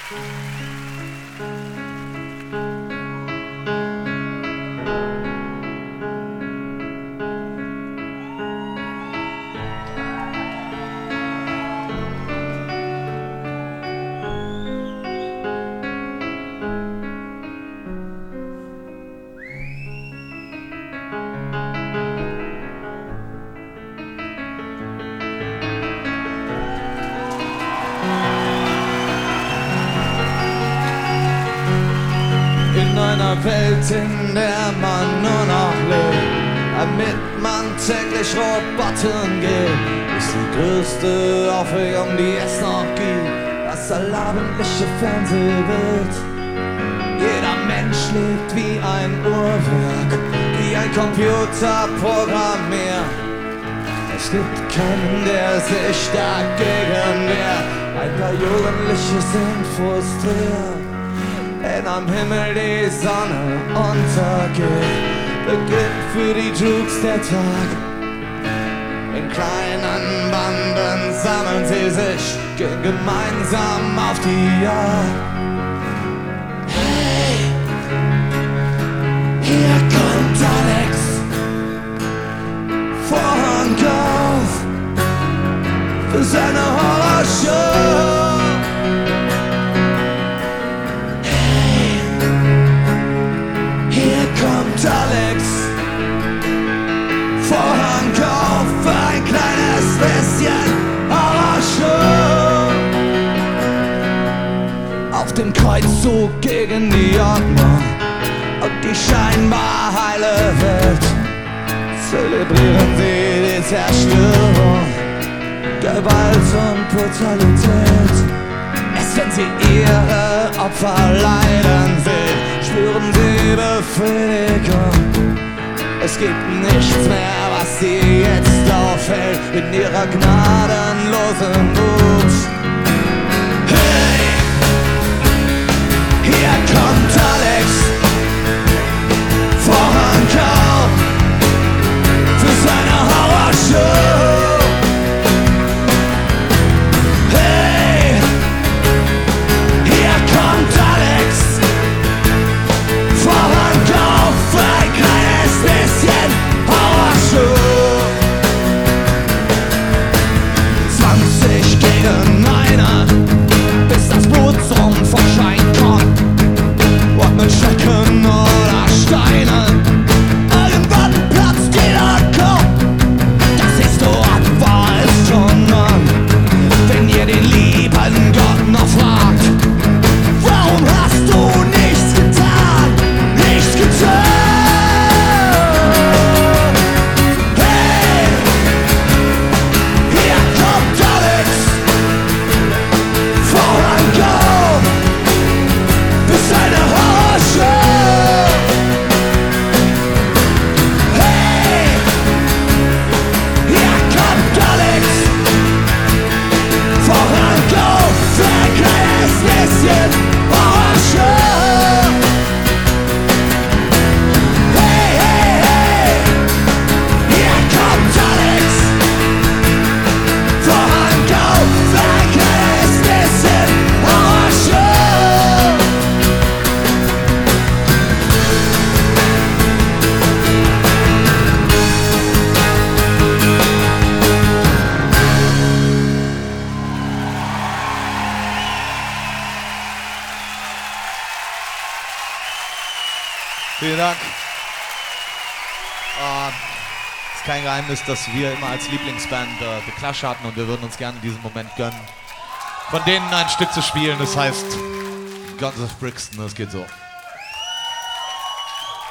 In einer Welt, in der man nur noch lebt, damit man täglich Roboten geht, ist die größte Aufregung, die es noch gibt, das allabendliche Fernsehbild. Jeder Mensch lebt wie ein Uhrwerk, wie ein Computerprogramm. Es gibt keinen, der sich dagegen wehrt. Ein paar Jugendliche sind frustriert. Wenn am Himmel die Sonne untergeht, beginnt für die Jukes der Tag. In kleinen Banden sammeln sie sich, gehen gemeinsam auf die Jagd. Hey, hier kommt Alex, Vorhang auf für seine Horrorshow. Alex, Vorhang auf für ein kleines bisschen Horrorshow. Auf dem Kreuzzug gegen die Ordnung und die scheinbar heile Welt zelebrieren sie die Zerstörung, Gewalt und Brutalität. Erst wenn sie ihre Opfer leiden sehen, spüren sie Befriedigung. Es gibt nichts mehr, was sie jetzt aufhält in ihrer gnadenlosen Wut. Hey, hier kommt Alex, Vorhang auf für seine Horrorshow. Vielen Dank. Es ist kein Geheimnis, dass wir immer als Lieblingsband The Clash hatten und wir würden uns gerne diesen Moment gönnen, von denen ein Stück zu spielen. Das heißt Guns of Brixton, das geht so.